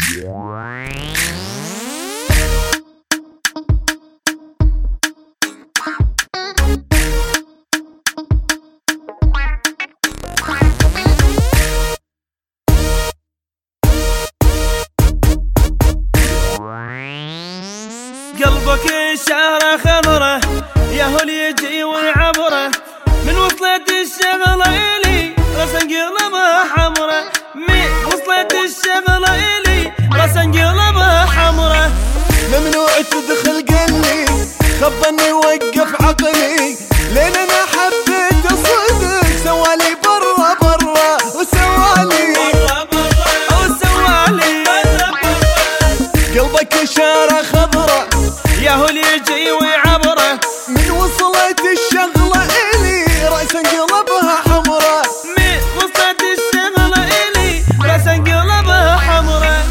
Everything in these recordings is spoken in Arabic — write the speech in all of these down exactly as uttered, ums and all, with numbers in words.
قلبك الشعره خضره ياهو اللي يجي ويعبره، من وصلت الشغله الي راسا انقلبها حمره، من وصلت الشغله الي راسا انقلبها حمره. ممنوع تدخل قلبي خبني وقف عقلي، لين انا حبيت صدق سوالي برا برا وسوالي برا برا وسوالي برا برا. قلبك شارة خضرة ياهو اللي يجي ويعبره، من وصلت الشغلة الي راسا انقلبها حمرا، من وصلت الشغله الي راسا انقلبها حمره.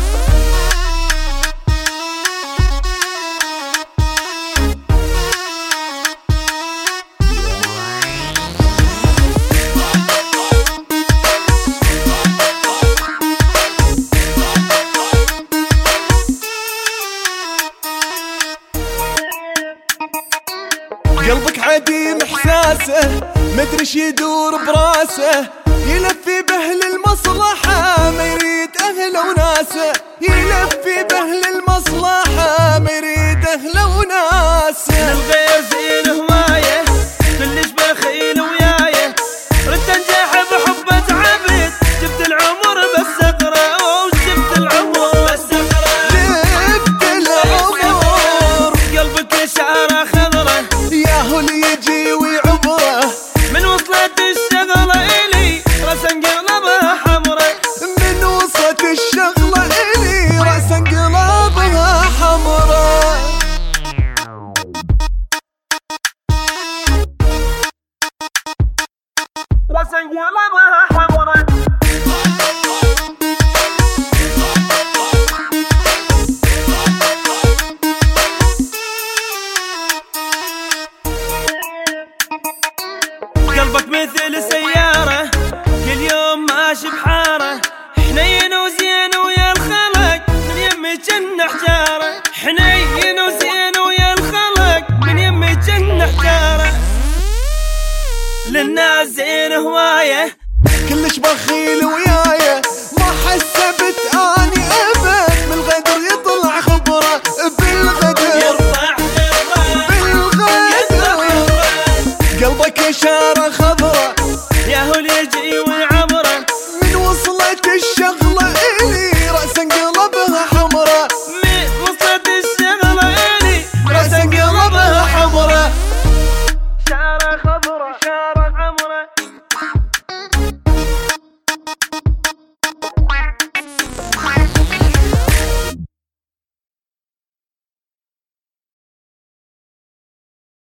قلبك عديم احساسه مدري ايش يدور براسه، يلفي باهل المصلحة ما يريد اهله وناسه، يلفي باهل المصلحة ما يريد اهله وناسه. من غير زين هوايه كلش بخيل ويايه، ردت انجح بحبة عبد جبت العمر بس اقرا، وجبت العمر بس اقرا جبت العمر. قلبك شعره خضره ياهو اللي يجي ويعبره، من وصلت الشغله الي راسا انقلبها حمره، من وصلت الشغلة الي راسا انقلبها حمرا. راسا انقلبها حمره. قلبك مثل سيارة كل يوم ماشي بحارة، حنين وزين ويا الخلق من يمي جنة حجارة، حنين وزين ويا الخلق من يمي جنة حجارة. للناس زين هواية كلش بخيل وياي ما حسبت اني ابد، من الغدر يطلع خبره بالغدر يرفع خبره بالغدر. قلبك شارة خضرة ياهو اللي يجي ويعبره، من وصلت الشغلة الي